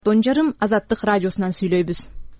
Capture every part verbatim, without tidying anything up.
он жарым Азаттык радиосунан сүйлөйбүз.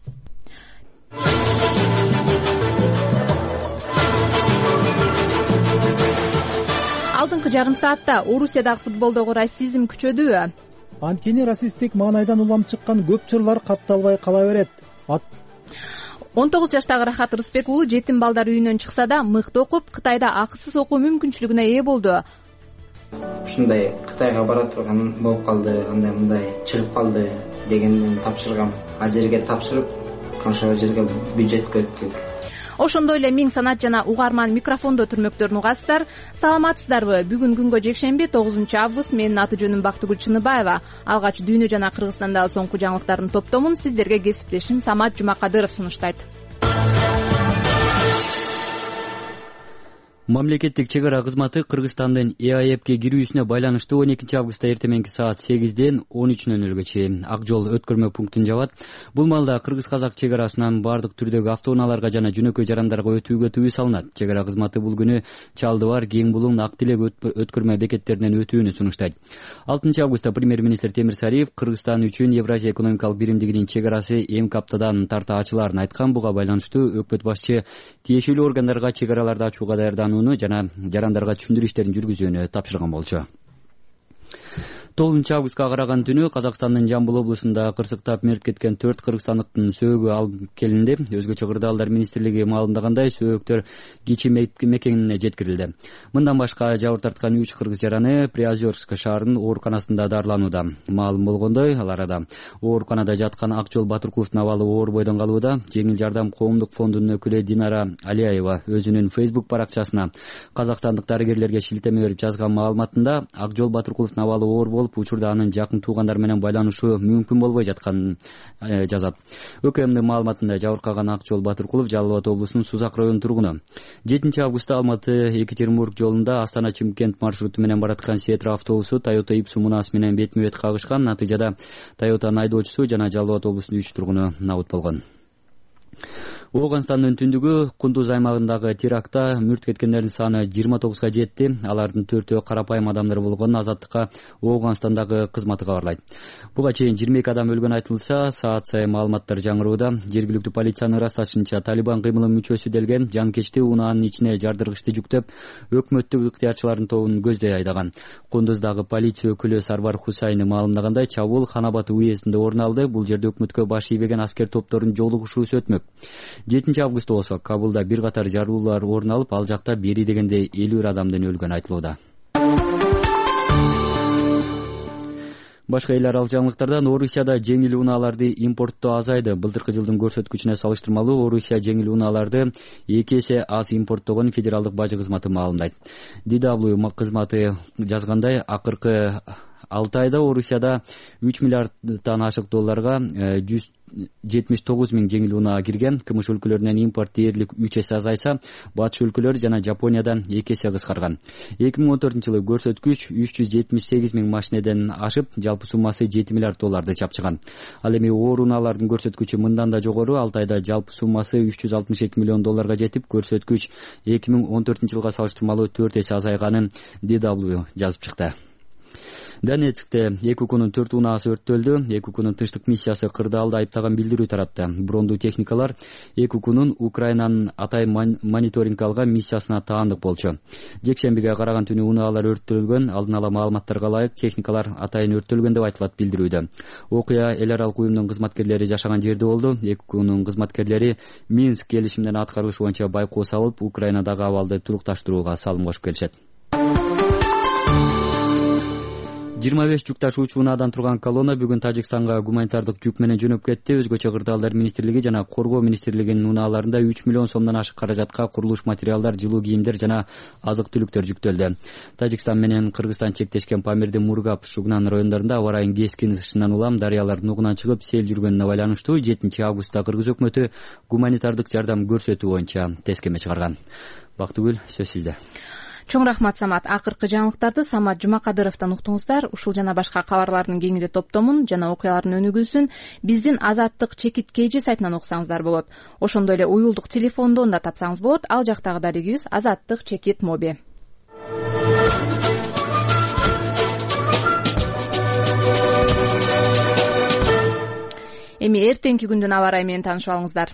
Алдыңкы жарым саатта Орусиядагы футболдогу расизм күчөдүбү? Анткени расисттик маанайдан улам чыккан көп чырлар катталбай кала берет. он тогуз жаштагы Рахат Рысбек уулу жетим балдар үйүнөн чыкса да мыкты окуп, Кытайда акысыз окуу мүмкүнчүлүгүнө ээ болду. Ушундай Кытайга бара турган болуп калды, андай мындай чыгып калды дегенден тапшыргам. А жерге тапшырып, ошол жерге бюджетке өттүк. Ошондой эле миң санат жана угарман микрофондо түрмөктөрүн угасыздар. Саламатсыздарбы? Бүгүн күнгө жекшемби тогузунчу август. Менин аты жөнүм Бактыгүл Чыныбаева. Алгач дүйнө жана Кыргызстандагы соңку жаңылыктардын топтомун сиздерге кесиптешим Самат Жумакадыров сунуштайт. Мамлекеттик чек ара кызматы Кыргызстандын Э А Эпке кирүүсүнө байланыштуу он экинчи августта эртең мененки саат сегизден он үч нөл нөлгө чейин ак жол өткөрмө пунктун жабат. Бул маалда кыргыз-казак чек арасынан бардык түрдөгү автоунааларга жана жөнөкөй жарандарга өтүүгө тыюу салынат. Чек ара кызматы бул күнү Чалды бар, Кең булуң, Ак Тилек өткөрмө бекеттеринен өтүүнү сунуштайт. алтынчы августта премьер-министр Темир Сариев Кыргызстан үчүн Евразия экономикалык биримдигинин чек арасы эмки аптадан тарта ачылаарын айткан. Буга байланыштуу өкмөт башчы тиешелүү органдарга чек араларды ачууга даярданууну жана жарандарга түшүндүрүү иштерин жүргүзүүнү тапшырган болчу. тогузунчу августка караган түнү Казакстандын Жамбыл облусунда кырсыктап мерт кеткен төрт кыргызстандыктын сөөгү алып келинди. Өзгөчө кырдаалдар министрлиги маалымдагандай, сөөгүктөр кичи мекенине жеткирилди. Мындан башка жабыр тарткан үч кыргыз жараны Приозерск шаарынын ооруканасында дарыланууда. Маалым болгондой, ал арада ооруканада жаткан Акжол Батыркуловдун абалы оор бойдон калууда. Жеңил жардам коомдук фондунун өкүлү Динара Алиева өзүнүн Facebook баракчасына казакстандык дарыгерлерге шилтеме берип жазган маалыматында Акжол Батыркуловдун абалы оор болуп, учурда анын жакын туугандар менен байланышуу мүмкүн болбой жатканын жазат. ӨКМдин маалыматында жабыркаган Акжол Батыркулов Жалал Абад облусунун Сузак районунун тургуну. жетинчи августта Алматы-Екатеринбург жолунда Астана-Чымкент маршруту менен бараткан Сетра автобусу Toyota Ipsu мунас менен бетме бет кагышкан. Натыйжада Toyotанын айдоочусу жана Жалал Абад облусунун үч тургуну набыт болгон. Ооганстандын түндүгү Кундуз аймагындагы терактта мүрт кеткендердин саны жыйырма тогузга жетти. Алардын төртөө карапайым адамдар болгон. Азаттыкка Ооганстандагы кызматы кабарлайт. Буга чейин жыйырма эки адам өлгөн айтылса, саат сайын маалыматтар жаңырууда. Жергиликтүү полициянын ырасташынча Талибан кыймылынын мүчөсү делген жанкечти унаанын ичине жардыргычты жүктөп, өкмөттүк ыктыярчылардын тобун көздөй айдаган. Кундуздагы полиция өкүлү Сарвар Хусайны маалымдагандай, чабуул Ханабат уездинде орун алды. Бул жерде өкмөткө баш ийбеген аскер топторунун жолугушуусу өтмөк. жетинчи августта болсо Кабулда бир катар жарылуулар орун алып, ал жакта бери дегенде элүү бир адамдын өлгөнү айтылууда. Башка эл аралык жаңылыктардан Орусияда жеңил унааларды импорттоо азайды. Былтыркы жылдын көрсөткүчүнө салыштырмалуу Орусия жеңил унааларды эки эсе аз импорттогон федералдык бажы кызматы маалымдайт. ди дабл ю кызматы жазгандай, акыркы алты айда Орусияда үч миллиарддан ашык долларга жүз жетимиш тогуз миң жеңил унаа кирген. КМШ өлкөлөрүнөн импорт дээрлик үч эсе азайса, батыш өлкөлөр жана Жапониядан эки эсе кыскарган. эки миң он төртүнчү жылы көрсөткүч үч жүз жетимиш сегиз миң машинеден ашып, жалпы суммасы жети миллиард долларды чапчыган. Ал эми оор унаалардын көрсөткүчү мындан да жогору. алты айда жалпы суммасы үч жүз алтымыш эки миллион долларга жетип, көрсөткүч эки миң он төртүнчү жылга салыштырмалуу төрт эсе азайганын ди дабл ю жазып чыкты. Донецкте эки укунун төрт унаасы өрттөлдү. эки укунун тынчтык миссиясы кырдаалды айыптаган билдирүү таратты. Брондуу техникалар эки укунун Украинанын Атай мониторинг алган миссиясына таандык болчу. Жекшембиге караган түнү унаалар өрттөлгөн. Алдын ала маалыматтарга ылайык техникалар Атайын өрттөлгөн деп айтылат билдирүүдө. Окуя эл аралык уюмдун кызматкерлери жашаган жерде болду. эки укунун кызматкерлери Минск келишиминин аткарылышы боюнча байкоо салып, Украинадагы абалды турукташтырууга салым кошуп келишет. жыйырма беш жүк ташуучу унаадан турган колонна бүгүн Тажикстанга гуманитардык жүк менен жөнөп кетти. Өзгөчө кырдаалдар министрлиги жана Коргоо министрлигинин унааларында үч миллион сомдон ашык каражатка курулуш материалдар, жылуу кийимдер жана азык-түлүктөр жүктөлдү. Тажикстан менен Кыргызстан чектешкен Памирдин Мургап, Шугнан райондорунда аба райынын кескин ысышынан улам дарыялар нугунан чыгып сел жүргөнүнө байланыштуу жетинчи августта Кыргыз өкмөтү гуманитардык жардам көрсөтүү боюнча тескеме чыгарган. Бактыгүл, сөз сизде. Чоң рахмат, Самат. Акыркы жаңылыктарды Самат Жумакадыровдон уктуңуздар. Ушул жана башка кабарлардын кеңири топтомун жана окуялардын өнүгүүсүн биздин Азаттык чекит kg сайтынан окусаңыздар болот. Ошондой эле уюлдук телефондон да тапсаңыз болот. Ал жактагы дарегибиз Азаттык чекит моби. Эми эртеңки күндүн аба ырайы менен таанышып алыңыздар.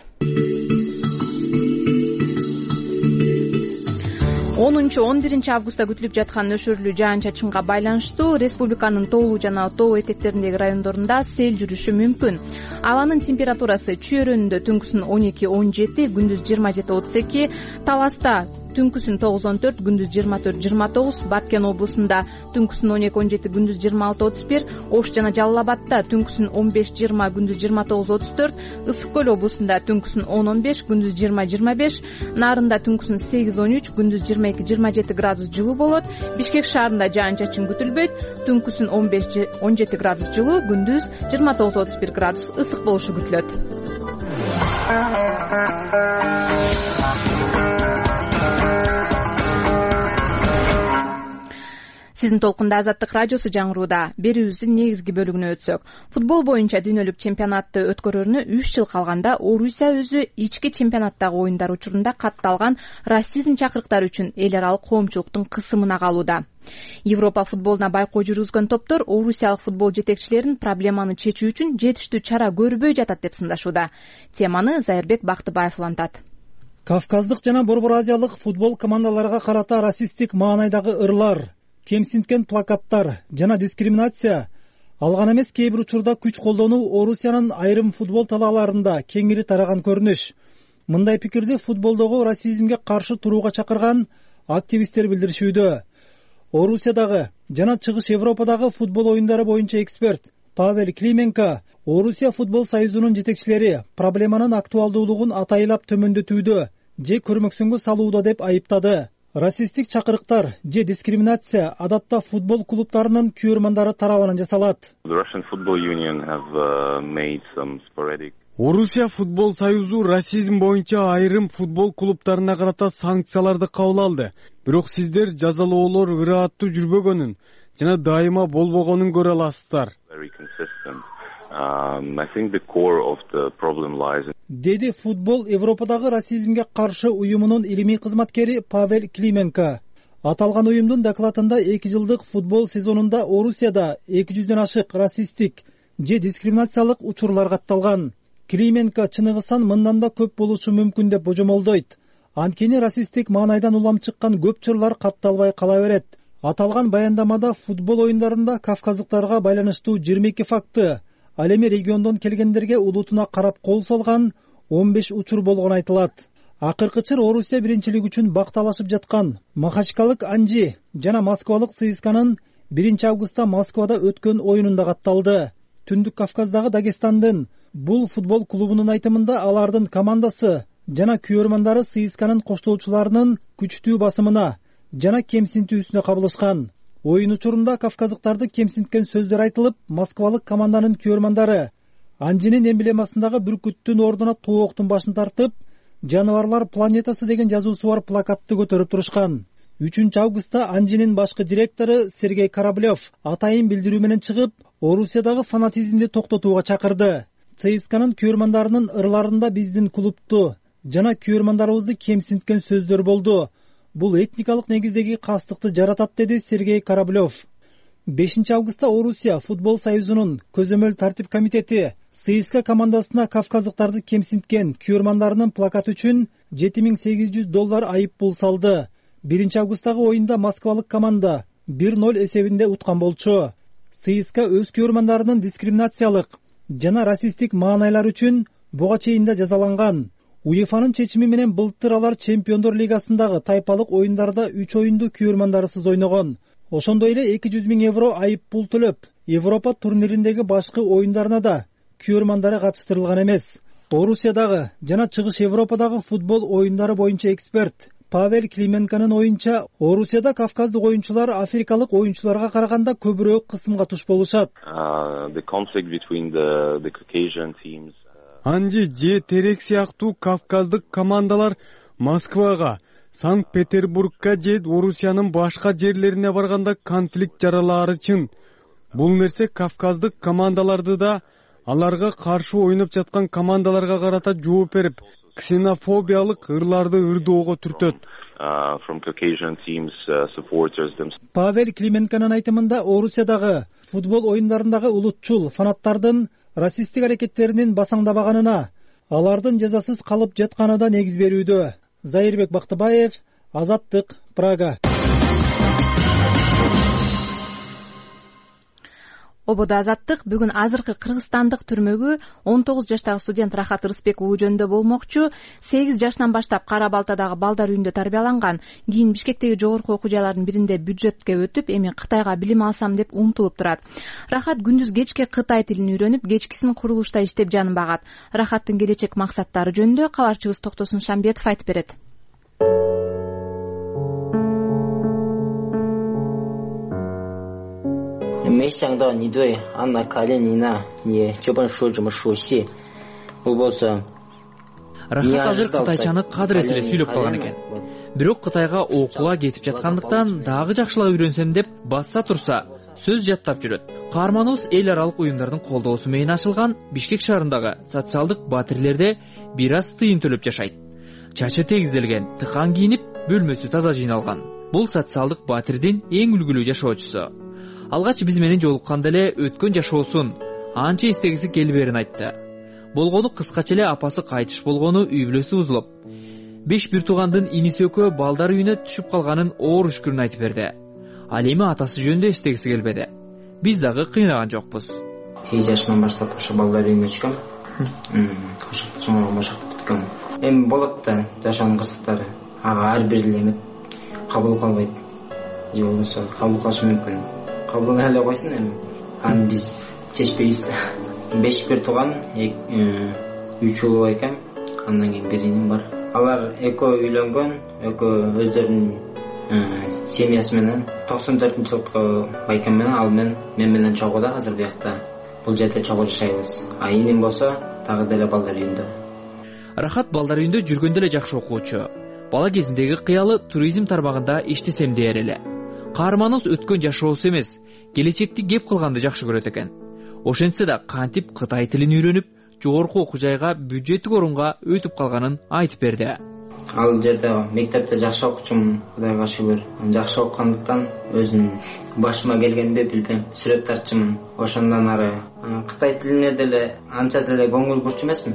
онунчу он биринчи августта күтүлүп жаткан нөшөрлүү жаан-чачынга байланыштуу республиканын тоолуу жана тоо этектериндеги райондорунда сел жүрүшү мүмкүн. Абанын температурасы Чүйөрөнүндө түнкүсүн он эки он жети, күндүз жыйырма жети отуз эки, Таласта түнкүсүн тогуз он төрт, күндүз жыйырма төрт жыйырма тогуз, Баткен облусунда түнкүсүн он эки он жети, күндүз жыйырма алты отуз бир, Ош жана Жалал Абадта түнкүсүн он беш жыйырма, күндүз жыйырма тогуз отуз төрт, Ысык көл облусунда түнкүсүн он он беш, күндүз жыйырма жыйырма беш, Нарында түнкүсүн сегиз он үч, күндүз жыйырма эки жыйырма жети градус жылуу болот. Бишкек шаарында жаан-чачын күтүлбөйт, түнкүсүн он беш он жети градус жылуу, күндүз жыйырма тогуз отуз бир градус ысык болушу күтүлөт. Сиздин толкунда Азаттык радиосу жаңырууда. Берүүбүздүн негизги бөлүгүнө өтсөк, футбол боюнча дүйнөлүк чемпионатты өткөрөрүнө үч жыл калганда Орусия өзү ички чемпионаттагы оюндар учурунда катталган расизм чакырыктары үчүн эл аралык коомчулуктун кысымына калууда. Европа футболуна байкоо жүргүзгөн топтор орусиялык футбол жетекчилерин проблеманы чечүү үчүн жетиштүү чара көрбөй жатат деп сындашууда. Теманы Зайырбек Бактыбаев улантат. Кавказдык жана Борбор Азиялык футбол командаларга карата расисттик маанайдагы ырлар, кемсинткен плакаттар жана дискриминация, алган эмес кээ бир учурда күч колдонуу Орусиянын айрым футбол талааларында кеңири тараган көрүнүш. Мындай пикирди футболдогу расизмге каршы турууга чакырган активисттер билдиришүүдө. Орусиядагы жана Чыгыш Европадагы футбол оюндары боюнча эксперт Павел Клименко Орусия футбол союзунун жетекчилери проблеманын актуалдуулугун атайлап төмөндөтүүдө же көрмөксөнгө салууда деп айыптады. Расисттик чакырыктар же дискриминация адатта футбол клубтарынын күйөрмандары тарабынан жасалат. Орусия футбол союзу расизм боюнча айрым футбол клубтарына карата санкцияларды кабыл алды. Бирок сиздер жазалоолор ырааттуу жүрбөгөнүн жана дайыма болбогонун көрө аласыздар. Деди футбол Европадагы расизмге каршы уюмунун илимий кызматкери Павел Клименко. Аталган уюмдун докладында эки жылдык футбол сезонунда Орусияда эки жүздөн ашык расисттик же дискриминациялык учурлар катталган. Клименко чыныгысан мындан да көп болушу мүмкүн деп божомолдойт. Анткени расисттик маанайдан улам чыккан көп чырлар катталбай кала берет. Аталган баяндамада футбол оюндарында кавказдыктарга байланыштуу жыйырма эки факты, ал эми региондон келгендерге улутуна карап кол салган он беш учур болгону айтылат. Акыркы чыр Орусия биринчилиги үчүн бакталашып жаткан Махачкалык Анжи жана Москвалык ЦСКАнын биринчи августта Москвада өткөн оюнунда катталды. Түндүк Кавказдагы Дагестандын бул футбол клубунун айтымында алардын командасы жана күйөрмандары ЦСКАнын коштоочуларынын күчтүү басымына жана кемсинтүүсүнө кабылышкан. Оюн учурунда кавказдыктарды кемсинткен сөздөр айтылып, Москвалык команданын күйөрмандары Анжинин эмблемасындагы бүркүттүн ордуна тооктун башын тартып, жаныбарлар планетасы деген жазуусу бар плакатты көтөрүп турушкан. үчүнчү августта Анжинин башкы директору Сергей Кораблев атайын билдирүү менен чыгып, Орусиядагы фанатизмди токтотууга чакырды. ЦСКАнын күйөрмандарынын ырларында биздин клубту жана күйөрмандарыбызды кемсинткен сөздөр болду. Бул этникалык негиздеги кастыкты жаратат, деди Сергей Кораблев. бешинчи августта Орусия футбол союзунун көзөмөл тартип комитети ЦСКА командасына кавказдыктарды кемсинткен күйөрмандарынын плакаты үчүн жети миң сегиз жүз доллар айып пул салды. биринчи августтагы оюнда Москвалык команда бир ноль эсебинде уткан болчу. ЦСКА өз күйөрмандарынын дискриминациялык жана расисттик маанайлары үчүн буга чейин да жазаланган. УЕФАнын чечими менен былтыр алар Чемпиондор лигасындагы тайпалык оюндарда үч оюнду күйөрмандарысыз ойногон. Ошондой эле эки жүз миң евро айып пул төлөп, Европа турнириндеги башкы оюндарына да күйөрмандары катыштырылган эмес. Орусиядагы жана Чыгыш Европадагы футбол оюндары боюнча эксперт Павел Клименконун оюнча, Орусияда кавказдык оюнчулар африкалык оюнчуларга караганда көбүрөөк кысымга туш болушат. Анжи же Терек сыяктуу кавказдык командалар Москвага, Санкт-Петербургка же Орусиянын башка жерлерине барганда конфликт жаралаары чын. Бул нерсе кавказдык командаларды да аларга каршы ойноп жаткан командаларга карата жооп берип, ксенофобиялык ырларды ырдоого түртөт. Павел Клименконун айтымында Орусиядагы футбол оюндарындагы улутчул фанаттардын расисттик аракеттеринин басаңдабаганына, алардын жазасыз калып жатканы да негиз берүүдө. Зайырбек Бактыбаев, Азаттык, Прага. Ободо Азаттык бүгүн азыркы кыргызстандык түрмөгү он тогуз жаштагы студент Рахат Рыспек уулу жөнүндө болмокчу. сегиз жашынан баштап Кара Балтадагы балдар үйүндө тарбияланган. Кийин Бишкектеги жогорку окуу жайлардын биринде бюджетке өтүп, эми Кытайга билим алсам деп умтулуп турат. Рахат күндүз кечке кытай тилин үйрөнүп, кечкисин курулушта иштеп жанын багат. Рахаттын келечек максаттары жөнүндө кабарчыбыз Токтосун Шамбетов айтып берет. Рахат азыр кытайчаны кадырес эле сүйлөп калган экен. Бирок Кытайга окууга кетип жаткандыктан дагы жакшылап үйрөнсөм деп басса турса, сөз жаттап жүрөт. Каарманыбыз эл аралык уюмдардын колдоосу менен ачылган Бишкек шаарындагы социалдык батирлерде бир аз тыйын төлөп жашайт. Чачы тегизделген, тыкан кийинип, бөлмөсү таза жыйналган. Бул социалдык батирдин эң үлгүлүү жашоочусу. Алгач биз менен жолукканда эле өткөн жашоосун анча эстегиси келберин айтты. Болгону кыскача эле апасы кайтыш болгону үй бүлөсү бузулуп, беш бир туугандын иниси экөө балдар үйүнө түшүп калганын оор үшкүрүн айтып берди. Ал эми атасы жөнүндө эстегиси келбеди. Биз дагы кыйнаган жокпуз. сегиз жашынан баштап ошо балдар үйүнө түшкөм. Ошол чоң башакта түшкөм. Эми болот да жашоонун кырсыктары. Ага ар бир эле кабыл кылбайт. Же болбосо кабыл кылышы мүмкүн. Кабыл эле койсун эми. Аны биз чечпейбиз да. беш бир тууган, үч уулу экен. Андан кийин бир иним бар. Алар экөө үйлөнгөн, экөө өздөрүнүн семьясы менен токсон төртүнчү жылкы байкем менен ал менен мен менен чогуу да азыр биякта. Бул жерде чогуу жашайбыз. А иним болсо дагы деле балдар үйүндө. Рахат балдар үйүндө жүргөндө эле жакшы окуучу. Бала кезиндеги кыялы туризм тармагында иштесем дээр эле. Каарманыбыз өткөн жашоосу эмес, келечекти кеп кылганды жакшы көрөт экен. Ошентсе да кантип кытай тилин үйрөнүп, жогорку окуу жайга бюджеттик орунга өтүп калганын айтып берди. Ал жерде мектепте жакшы окуучумун, Кудайга шүгүр. Жакшы окугандыктан өзүм башыма келгенди билбейм, сүрөт тартчумун. Ошондон ары кытай тилине деле анча деле көңүл бурчу эмесмин.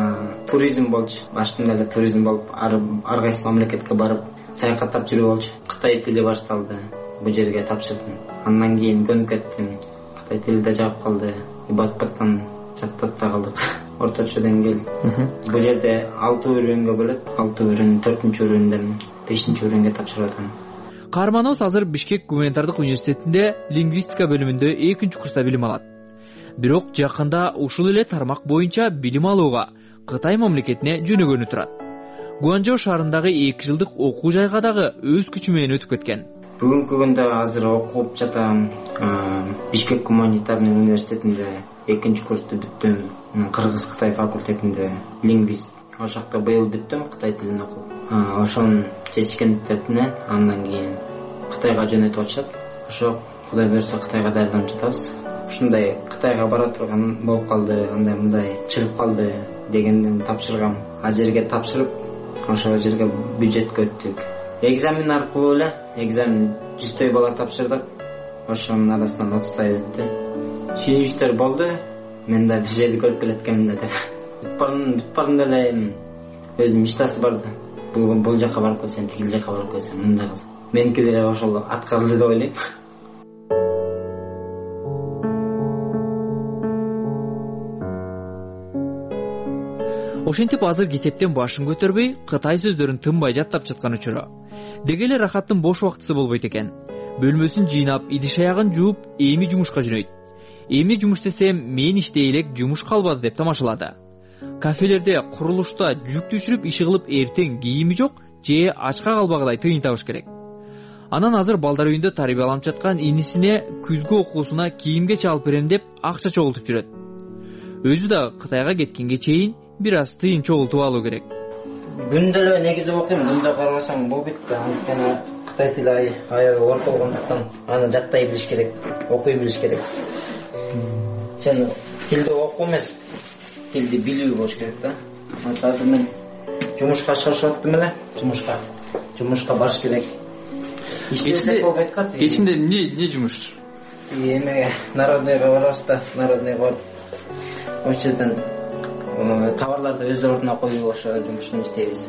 Туризм болчу, баштында эле туризм болуп, ар кайсы мамлекетке барып саякаттап жүрүү болчу. Кытай тили башталды, бул жерге тапшырдым. Андан кийин көнүп кеттим. Кытай тили да жагып калды. Батпаттан жаттап да калдык. Орточо деңгээл. Бул жерде алты өрөнгө бөлөт. алты өрөн төртүнчү өрөндөн бешинчи өрөнгө тапшырып атам. Каарманыбыз азыр Бишкек гуманитардык университетинде лингвистика бөлүмүндө экинчи курста билим алат. Бирок жакында ушул эле тармак боюнча билим алууга Кытай мамлекетине жөнөгөнү турат. Гуанчжоу шаарындагы эки жылдык окуу жайга дагы өз күчү менен өтүп кеткен. Бүгүнкү күндө азыр окуп жатам. Бишкек гуманитарный университетинде экинчи курсту бүттүм. Кыргыз-Кытай факультетинде лингвист. Ошакта быйыл бүттүм, Кытай тилин окуп. Ошонун чечкендиктеринен андан кийин Кытайга жөнөтүп атышат. Ошо Кудай буйрса Кытайга даярданып жатабыз. Ушундай Кытайга бара турган болуп калды, андай мындай чыгып калды дегенден тапшыргам. А жерге тапшырып, ошол жерге бюджетке өттүк. Экзамен аркылуу эле, экзамен жүздөй бала тапшырдык. Ошонун арасынан отуздай өттү. Сүйүнүчтөр болду. Мен да бир жерди көрүп келеткемин да. Бүтпарын, бүтпарын эле өзүнүн мечтасы бар да. Бул бул жака барып келсем, тигил жака барып келсем, мындай кылсам. Меники деле ошол аткарылды деп ойлойм. Ошентип азыр китептен башын көтөрбөй, Кытай сөздөрүн тынбай жаттап жаткан учуру. Деги эле Рахаттын бош убактысы болбойт экен. Бөлмөсүн жыйнап, идиш аягын жууп, эми жумушка жөнөйт. Эмне жумуш десем, мен иштей элек жумуш калбады деп тамашалады. Кафелерде, курулушта жүк түшүрүп иши кылып эртең кийими жок, же ачка калбагыдай тыйын табыш керек. Анан азыр балдар үйүндө тарбияланып жаткан инисине күзгү окуусуна кийимге чалып берем деп акча чогултуп жүрөт. Өзү да Кытайга кеткенге чейин бир аз тыйын чогултуп алуу керек. Күндө эле негизи окуйм, күндө карасаң болбойт да. Анткени Кытай тили аябай оор болгондуктан аны жаттай билиш керек, окуй билиш керек. Сен тилди окуу эмес, тилди билүү болуш керек да. Азыр мен жумушка чыгышып аттым эле, жумушка. Жумушка барыш керек. Кечинде эмне эмне жумуш? Эме народныйга барабыз да, народныйга барып ошол жерден товарларды өз ордуна коюп ошо жумушун иштейбиз.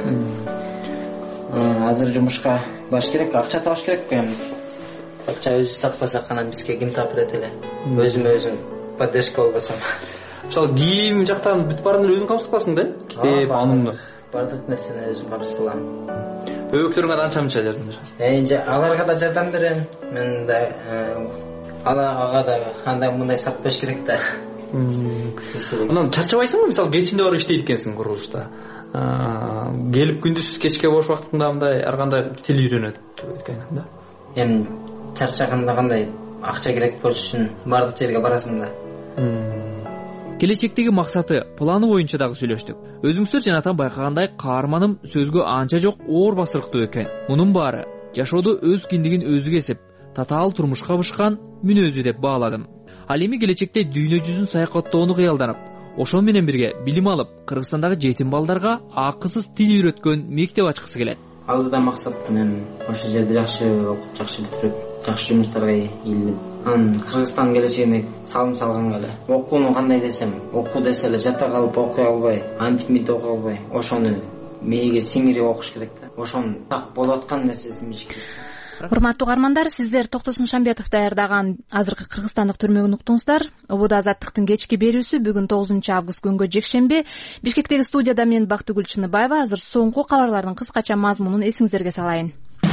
Азыр жумушка барыш керек, акча табыш керек экен. Акча өзүбүз таппасак анан бизге ким таптырат эле? Өзүм өзүм поддержка болбосом. Мисалы кийим жактан бүт баарын өзүң кабыз кыласың да? Китеп, анымды. Бардык нерсени өзүм кабыз кылам. Өбөктөрүңө анча мынча жардам бересиң? Эже аларга да жардам берем. Мен да ага да андай мындай сап бериш керек да. Анан чарчабайсыңбы? Мисалы кечинде барып иштейт экенсиң курулушта. Келип күндүз кечке бош убактыңда мындай ар кандай тил үйрөнөт экенсиң да. Эми чарчаганда кандай акча керек болуш үчүн бардык жерге барасың да. Келечектеги максаты, планы боюнча дагы сүйлөштүк. Өзүңүздөр жанатан байкагандай, каарманым сөзгө анча жок оор басырыктуу экен. Мунун баары жашоодо өз киндигин өзү кесип, татаал турмушка бышкан мүнөзү деп бааладым. Ал эми келечекте дүйнө жүзүн саякаттоону кыялданып, ошол менен бирге билим алып, Кыргызстандагы жетим балдарга акысыз тил үйрөткөн мектеп ачкысы келет. Алдыда максат мен ошол жерде жакшы окуп, жакшы бүтүрүп, жакшы жумуштарга ийилип, анан Кыргызстан келечегине салым салганга эле. Окууну кандай десем, окуу десе эле жата калып окуй албай, антип мынтип окуй албай, ошону мээге сиңирип окуш керек да. Ошону так болуп аткан нерсесин билиш керек. Урматтуу угармандар, сиздер Токтосун Шамбетов даярдаган азыркы кыргызстандык түрмөгүн уктуңуздар. Ободо Азаттыктын кечки берүүсү бүгүн тогузунчу август күнгө жекшемби. Бишкектеги студияда мен Бактыгүл Чыныбаева. Азыр соңку кабарлардын кыскача мазмунун эсиңиздерге салайын.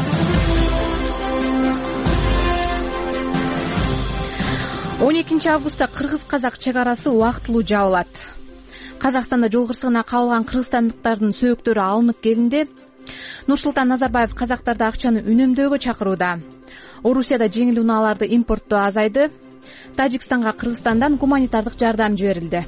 он экинчи августта кыргыз-казак чек арасы убактылуу жабылат. Казакстанда жол кырсыгына кабылган кыргызстандыктардын сөөктөрү алынып келинди. Нурсултан Назарбаев казактарды акчаны үнөмдөөгө чакырууда. Орусияда жеңил унааларды импорттоо азайды. Тажикстанга Кыргызстандан гуманитардык жардам жиберилди.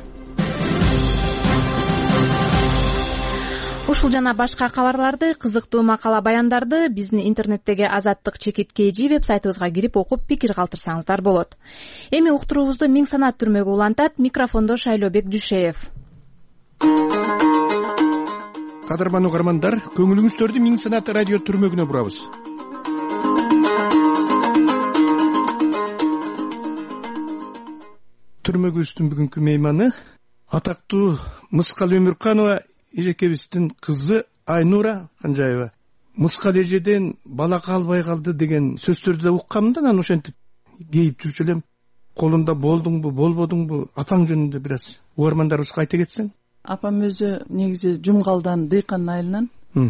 Ушул жана башка кабарларды, кызыктуу макала баяндарды биздин интернеттеги Азаттык чекит kg веб-сайтыбызга кирип окуп пикир калтырсаңыздар болот. Эми уктуруубузду Миң Санат түрмөгү улантат. Микрофондо Шайлообек Дүйшеев. Кадырман угармандар, көңүлүңүздөрдү Миң Санат радио түрмөгүнө бурабыз. Түрмөгүбүздүн бүгүнкү мейманы атактуу Мыскал Өмүрканова эжекебиздин кызы Айнура Канжаева. Мыскал эжеден бала калбай калды деген сөздөрдү да уккам да, анан ошентип кейип жүрчү элем. Колунда болдуңбу, болбодуңбу, апаң жөнүндө бир аз угармандарыбызга айта кетсең. Апам өзү негизи Жумгалдан, Дыйкан айылынан.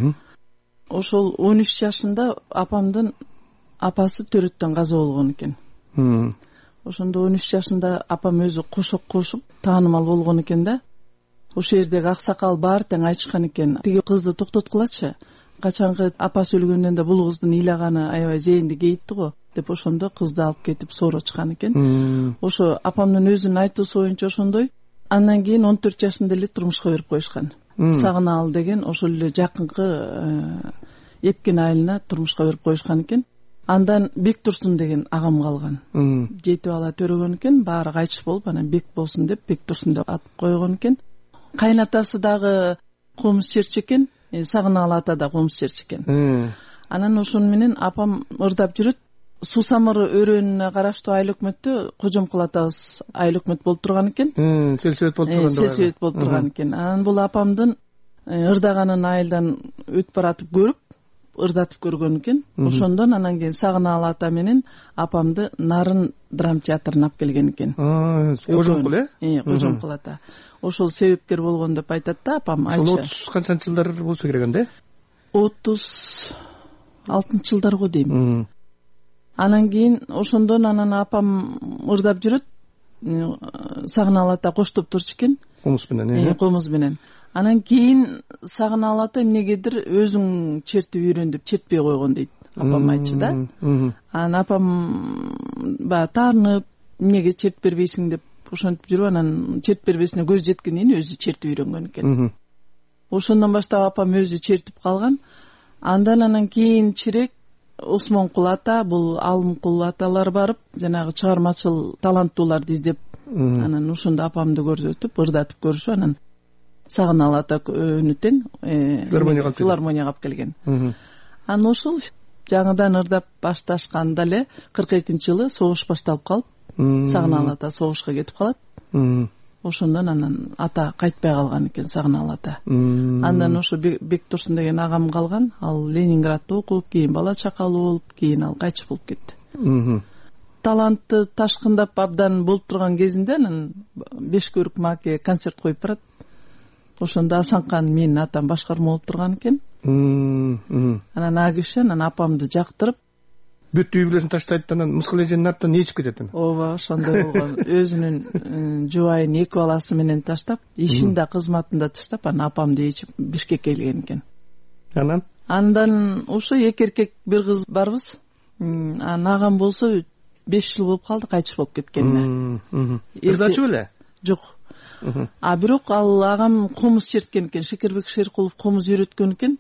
Ошол он үч жашында апамдын апасы төрөттөн каза болгон экен. Ошондо он үч жашында апам өзү кошок кошуп таанымал болгон экен да. Ошол жердеги аксакал баары тең айтышкан экен, тиги кызды токтоткулачы. Качанкы апасы өлгөндөн да бул кыздын ыйлаганы аябай зээнди кейитти го деп, ошондо кызды алып кетип соорочкан экен. Ошо апамдын өзүнүн айтуусу боюнча ошондой. Андан кийин он төрт жашында эле турмушка берип коюшкан. Сагына ал деген ошол эле жакынкы Эпкен айылына турмушка берип коюшкан экен. Андан Бек Турсун деген агам калган. Жети бала төрөгөн экен, баары кайтыш болуп, анан Бек болсун деп Бек Турсун деп ат койгон экен. Кайнатасы дагы комуз черчи экен, Сагыналы ата да комуз черчи экен. Анан ошону менен апам ырдап жүрөт. Суу самыры өрөөнүнө караштуу айыл өкмөттө Кожомкул атабыз айыл өкмөт болуп турган экен. Селсебет болуп турган. Селсебет болуп турган экен. Анан бул апамдын ырдаганын айылдан өтүп баратып көрүп, ырдатып көргөн экен. Ошондон анан кийин Сагыналы ата менен апамды Нарын драма театрына алып келген экен. Кожомкул э? Э, Кожомкул ата. Ошол себепкер болгон деп айтат да апам. Ошол отуз канчанчы жылдар болсо керек да? отуз алтынчы жылдарго дейм. Анан кийин ошондон анан апам ырдап жүрөт. Сагыналы ата коштоп турчу экен. Комуз менен, э? Комуз менен. Анан кийин Сагыналы ата эмнегедир өзүң чертип үйрөн деп чертпей койгон дейт. Апам айтчу да. Анан апам баягы таарынып, эмнеге чертип бербейсиң деп ошентип жүрүп, анан чертип бербесине көз жеткенден кийин өзү чертип үйрөнгөн экен. Ошондон баштап апам өзү чертип калган. Андан анан кийинчерээк Осмонкул ата, бул Алымкул аталар барып, жанагы чыгармачыл таланттууларды издеп анан ошондо апамды көрсөтүп ырдатып көрүшүп анан Сагыналы ата өнү тең филармонияга алып келген. Анан ошол жаңыдан ырдап башташканда эле кырк экинчи жылы согуш башталып калып, Сагыналы ата согушка кетип калат. Ошондон анан ата кайтпай калган экен, Сагыналы ата. Андан ошо Бектурсун деген агам калган, ал Ленинградта окуп, кийин бала чакалуу болуп, кийин ал кайтыш болуп кетти. Талантты ташкындап абдан болуп турган кезинде анан Бешкөрүк мааке концерт коюп барат. Ошондо Асанкан менин атам башкарма болуп турган экен. Анан а киши анан апамды жактырып бүт үй бүлөсүн таштайт, анан мыскыл эженин артынан ээрчип кетет. Ооба, ошондой болгон. Өзүнүн жубайын эки баласы менен таштап, ишин да кызматын да таштап, анан апамды ээрчип Бишкекке келген экен. Анан андан ошо эки эркек бир кыз барбыз. Анан агам болсо беш жыл болуп калды, кайтыш болуп кеткенине. Ырдачы беле? Жок. А бирок ал агам комуз черткен экен, Шекербек Шеркулов комуз үйрөткөн экен.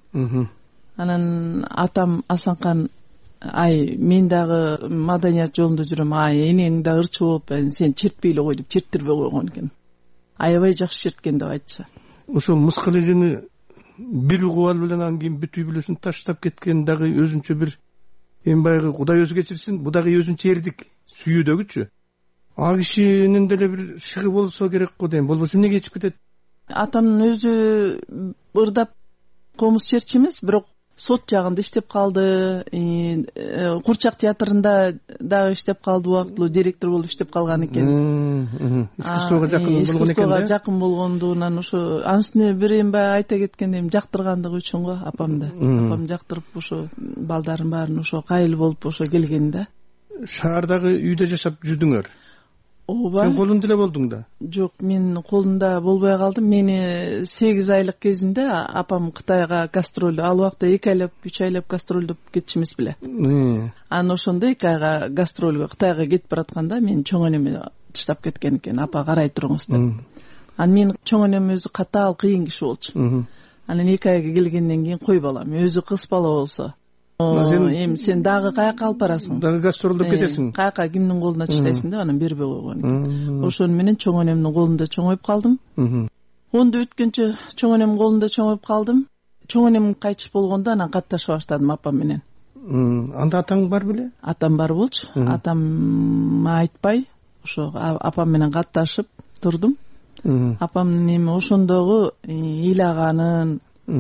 Анан атам Асанкан, ай мен дагы маданият жолунда жүрөм, ай энең да ырчы болуп, сен чертпей эле кой деп чертирбей койгон экен. Аябай жакшы черткен деп айтчы. Ошо мыскыл эжени бир угубал менен анан кийин бүт үй бүлөсүн таштап кеткен дагы өзүнчө бир эми баягы Кудай өзү кечирсин, бу дагы өзүнчө эрдик сүйүүдөгүчү. А кишинин деле бир шыгы болсо керек го дейм, болбосо эмнеге ичип кетет? Атамдын өзү ырдап комуз чертчи эмес, бирок сот жагында иштеп калды, Курчак театрында дагы иштеп калды, убактылуу директор болуп иштеп калган экен. Искусствого жакын болгон экен. Искусствого жакын болгондугунан ошо анын үстүнө бир эми баягы айта кеткендей жактыргандыгы үчүн го апамды. Апам жактырып ошо балдарын баарын ошо кайыл болуп ошо келген да. Шаардагы үйдө жашап жүрдүңөр. Ооба. Сен колунда эле болдуң да? Жок, мен колунда болбой калдым. Мени сегиз айлык кезимде апам Кытайга гастроль, ал убакта эки айлап, үч айлап гастролдоп кетчү эмес беле. Анан ошондо эки айга гастролго Кытайга кетип баратканда мен чоң энеме таштап кеткен экен, апа карай туруңуз деп. Анан мен чоң энем өзү катаал, кыйын киши болчу. Анан эки айга келгенден кийин кой балам, өзү кыз бала болсо, эми сен дагы каяка алып барасың? Дагы гастролдоп кетесиң. Каяка, кимдин колуна чыштайсың деп анан бербей койгон экен. Ошону менен чоң энемдин колунда чоңоюп калдым. Онду өткөнчө чоң энемдин колунда чоңоюп калдым. Чоң энем кайтыш болгондо анан катташа баштадым апам менен. Анда атаң бар беле? Атам бар болчу. Атам айтпай, ошо апам менен катташып турдум. Апамдын эми ошондогу ыйлаганын,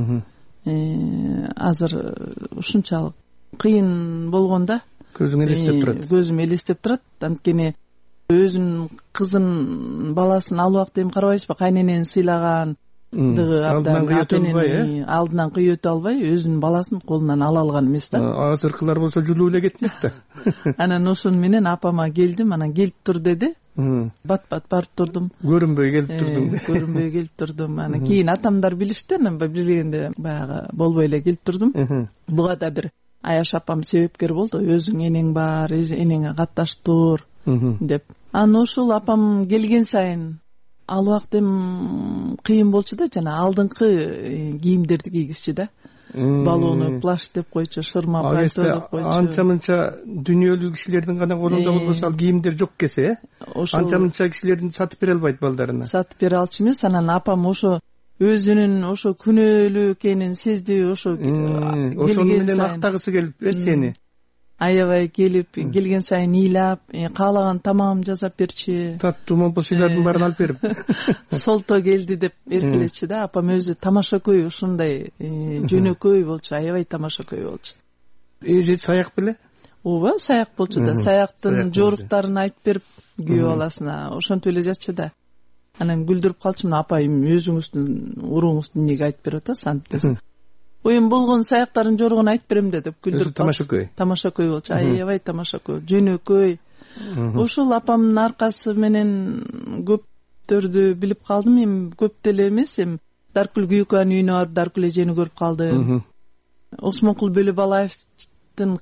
азыр ушунчалык кыйын болгондо көзүң элестеп турат. Көзүм элестеп турат. Анткени өзүнүн кызын, баласын ал убакта эми карабайсызбы, кайненени сыйлагандыгы абдан алдынан кыйөтө албай, өзүнүн баласын колунан ала алган эмес да. Азыркылар болсо жулуу эле кетмек да. Анан ошону менен апама келдим, анан келип тур деди. Бат-бат барып турдум. Көрүнбөй келип турдум. Көрүнбөй келип турдум. Анан кийин атамдар билишти, анан билгенде баягы болбой эле келип турдум. Буга да бир Аяш апам себепкер болду. Өзүң энең бар, энеңе катташып тур деп. Анан ошол апам келген сайын ал убакта эми кыйын болчу да, жана алдыңкы кийимдерди кийгизчү да. Балону плащ деп койчу, шырма пальто деп койчу. Анча-мынча дүйнөлүү кишилердин гана колунда болбосо ал кийимдер жок кесе, анча-мынча кишилердин сатып бере албайт балдарына. Сатып бере алчу эмес. Анан апам ошо өзүнүн ошо күнөөлүү экенин сезди, ошо ошону менен актагысы келип сени. Аябай келип, келген сайын ыйлап, каалаган тамагым жасап берчи. Таттуу момпосуйлардын баарын алып берип. Солто келди деп эркелечи да. Апам өзү тамашакөй, ушундай жөнөкөй болчу, аябай тамашакөй болчу. Эже саяк беле? Ооба, саяк болчу да. Саяктын жоруктарын айтып берип, күйөө баласына ошентип эле жатчу да. Анан күлдүрүп калчу, мына апайым өзүңүздүн урууңузду эмнеге айтып берип атасыз антип десем. Оюм болгон саяктардын жоругун айтып берем да деп күлдүрүп калчу. Тамашакөй. Тамашакөй болчу, аябай тамашакөй, жөнөкөй. Ошол апамдын аркасы менен көптөрдү билип калдым. Эми көп деле эмес, эми Даркүл Күйүкованын үйүнө барып Даркүл эжени көрүп калдым. Осмонкул Бөлөбалаевдин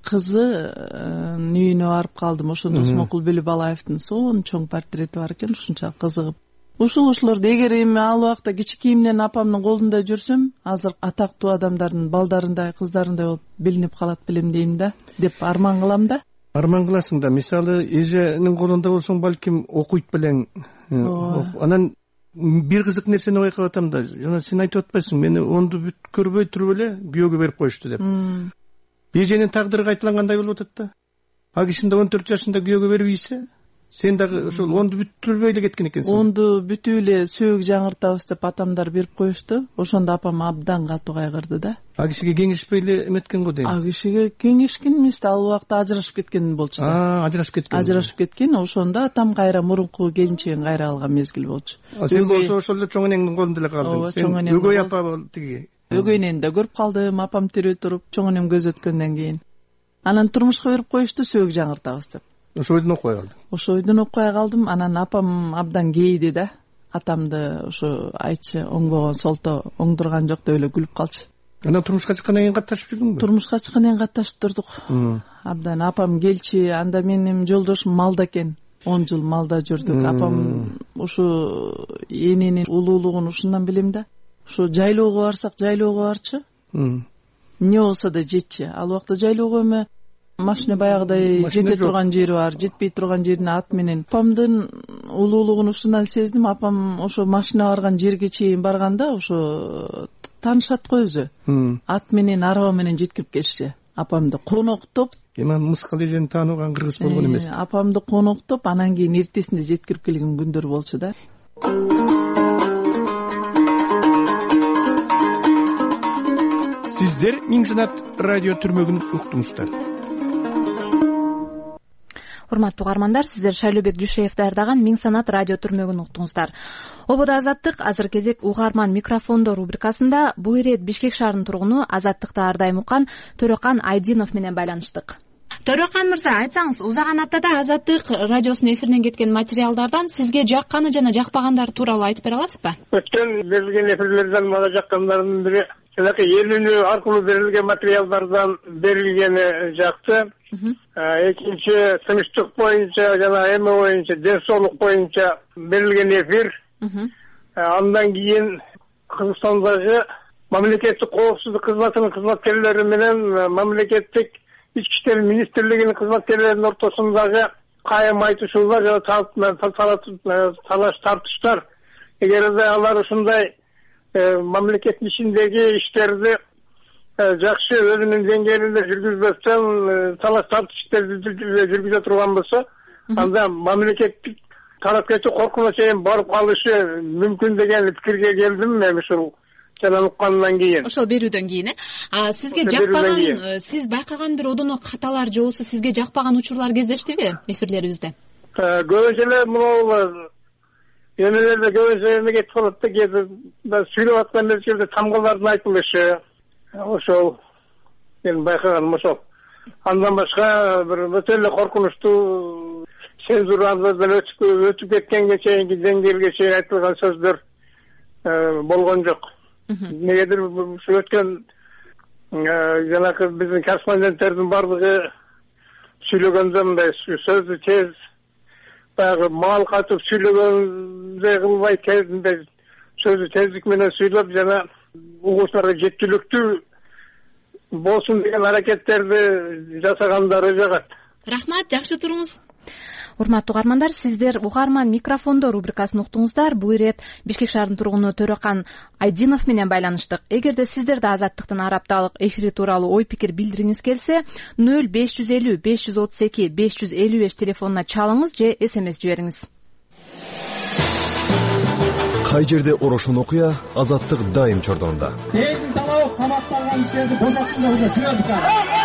кызынын үйүнө барып калдым. Ошондо Осмонкул Бөлөбалаевдин сонун чоң портрети бар экен, ушунча кызыгып. Ушул ушулорду эгер эми ал убакта кичикейимден апамдын колунда жүрсөм, азыр атактуу адамдардын балдарындай, кыздарындай болуп билинип калат белем дейм да, деп арман кылам да. арман кыласың да, мисалы эженин колунда болсоң балким окуйт белең. Анан бир кызык нерсени байкап атам да, жана сен айтып атпайсың, мени онду бүт көрбөй туруп эле күйөөгө берип коюшту деп. Эженин тагдыры кайталангандай болуп атат да. А кишинде он төрт жашында күйөөгө берип ийсе, сен дагы ошол онду бүттүрбөй эле кеткен экенсиң. Онду бүтүп эле сөөк жаңыртабыз деп атамдар берип коюшту. Ошондо апам абдан катуу кайгырды да. А кишиге кеңешпей эле эметкен го дейм. А кишиге кеңешкен эмес да, ал убакта ажырашып кеткен болчу да. А, ажырашып кеткен. Ажырашып кеткен. Ошондо атам кайра мурунку келинчегин кайра алган мезгил болчу. Сен болсо ошол эле чоң энеңдин колунда эле калдың. Сен өгөй апа бол тиги. Өгөй энени да көрүп калдым, апам тирүү туруп, чоң энем көз өткөндөн кийин. Анан турмушка берип коюшту, сөөк жаңыртабыз деп. Ошо ойдон окуй калдым. Ошо ойдон окуй калдым. Анан апам абдан кейди да. Атамды ошо айтчы, оңбогон солто оңдурган жок деп эле күлүп калчы. Анан турмушка чыккандан кийин катташып жүрдүңбү? Турмушка чыккандан кийин катташып турдук. Абдан апам келчи, анда менин жолдошум малда экен. он жыл малда жүрдүк. Апам ушу эненин улуулугун ушундан билем да. Ушу жайлоого барсак, жайлоого барчы. Не болсо да жетчи. Ал убакта жайлоого эме машина баягыдай жете турган жери бар, жетпей турган жерине ат менен. Апамдын улуулугун ушундан сездим. Апам ошо машина барган жерге чейин барганда ошо таанышат го өзү. Ат менен, араба менен жеткирип келишти. Апамды коноктоп, эми Мыскал эжени таанууган кыргыз болгон эмес. Апамды коноктоп, анан кийин эртесинде жеткирип келген күндөр болчу да. Сиздер Миң Санат радио түрмөгүн уктуңуздар. Урматтуу угармандар, сиздер Шайлообек Дүйшеев даярдаган Миң Санат радио түрмөгүн уктуңуздар. Ободо Азаттык азыр кезек угарман микрофондо рубрикасында бул ирет Бишкек шаарынын тургуну Азаттыкта ар дайым уккан Төрөкан Айдинов менен байланыштык. Төрөкан мырза, айтсаңыз, узаган аптада Азаттык радиосунун эфиринен кеткен материалдардан сизге жакканы жана жакпагандары тууралуу айтып бере аласызбы? Өткөн берилген эфирлерден мага жаккандардын бири жанакы эл үнү аркылуу берилген материалдардан берилгени жакты. Экинчи тынчтык боюнча жана эме боюнча, ден соолук боюнча берилген эфир. Андан кийин Кыргызстандагы мамлекеттик коопсуздук кызматынын кызматкерлери менен мамлекеттик ички иштер министрлигинин кызматкерлеринин ортосундагы кайым айтышуулар жана талаш тартыштар. Эгерде алар ушундай мамлекеттин ичиндеги иштерди жакшы өзүнүн деңгээлинде жүргүзбөстөн талаш тартыштерди жүргүзө турган болсо, анда мамлекеттик талапкерчи коркуна чейин барып калышы мүмкүн деген пикирге келдим мен ушул жана уккандан кийин. Ошол берүүдөн кийин, э? Сизге жакпаган, сиз байкаган бир одоно каталар же болбосо сизге жакпаган учурлар кездештиби эфирлерибизде? Көбүнчө эле мынау эмелерде көбүнчө эме кетип калат да, кээде сүйлөп аткан жерде тамгалардын айтылышы. Ошол мен байкаганым ошол. Андан башка бир өтө эле коркунучтуу цензурадан өтүп кеткенге чейинки деңгээлге чейин айтылган сөздөр болгон жок. Негедир өткөн жанакы биздин корреспонденттердин бардыгы сүйлөгөндө мындай сөздү тез баягы маал катып сүйлөгөндөй кылбай, кезинде сөздү тездик менен сүйлөп жана угуучуларга жеткиликтүү болсун деген аракеттерди жасагандары жагат. Рахмат, жакшы туруңуз. Урматтуу угармандар, сиздер угарман микрофондо рубрикасын уктуңуздар. Бул ирет Бишкек шаарынын тургуну Төрөкан Айдинов менен байланыштык. Эгерде сиздер да Азаттыктын ар апталык эфири тууралуу ой пикир билдиргиңиз келсе, нөл беш жүз элүү беш жүз отуз эки беш жүз элүү беш телефонуна чалыңыз же смс жибериңиз. Кай жерде орошун окуя, Азаттык дайым чордонунда. Элдин талабы камакталган кишилерди бошотсун деп жүрөдүк.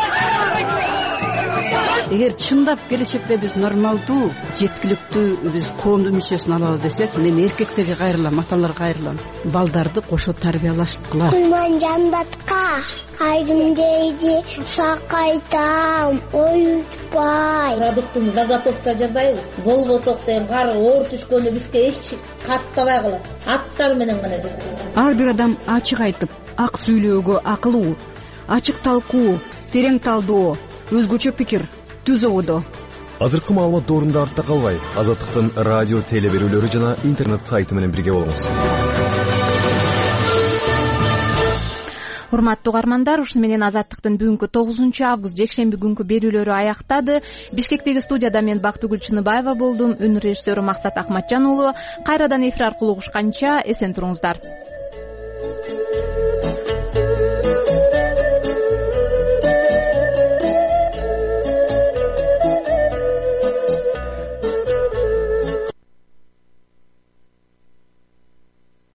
Эгер чындап келечекте биз нормалдуу, жеткиликтүү биз коомдун мүчөсүн алабыз десек, мен эркектерге кайрылам, аталарга кайрылам. Балдарды кошо тарбиялаштыкыла. Кулман жандатка айдым дейди, сакайтам, оютпай. Продуктун заготовка жасайбыз. Болбосок деген кар оор түшкөнү бизге эч каттабай калат. Аттар менен гана жасайбыз. Ар бир адам ачык айтып, ак сүйлөөгө акылуу, ачык талкуу, терең талдоо, өзгөчө пикир, түз ободо. Азыркы маалымат доорунда артта калбай, Азаттыктын радио теле берүүлөрү жана интернет сайты менен бирге болуңуз. урматтуу угармандар, ушуну менен Азаттыктын бүгүнкү тогузунчу август жекшемби күнкү берүүлөрү аяктады. Бишкектеги студияда мен Бактыгүл Чыныбаева болдум. Үн режиссеру Максат Акматжан уулу. Кайрадан эфир аркылуу угушканча эсен туруңуздар.